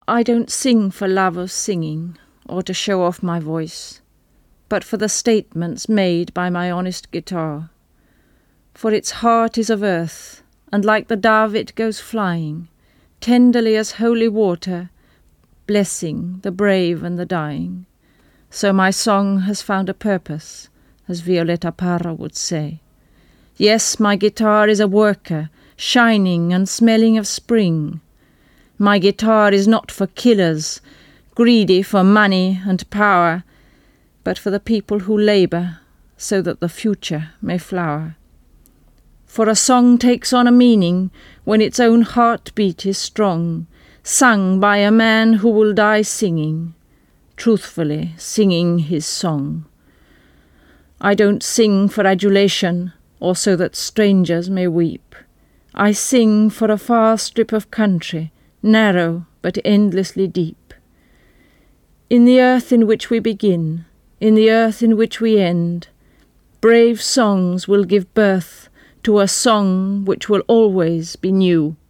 I don't sing for love of singing, or to show off my voice, but for the statements made by my honest guitar. For its heart is of earth, and like the dove it goes flying, tenderly as holy water, blessing the brave and the dying. So my song has found a purpose, as Violeta Parra would say. Yes, my guitar is a worker, shining and smelling of spring. My guitar is not for killers, greedy for money and power, but for the people who labour, so that the future may flower. For a song takes on a meaning when its own heartbeat is strong, sung by a man who will die singing, truthfully singing his song. I don't sing for adulation, or so that strangers may weep. I sing for a far strip of country, narrow but endlessly deep. In the earth in which we begin, in the earth in which we end, brave songs will give birth to a song which will always be new.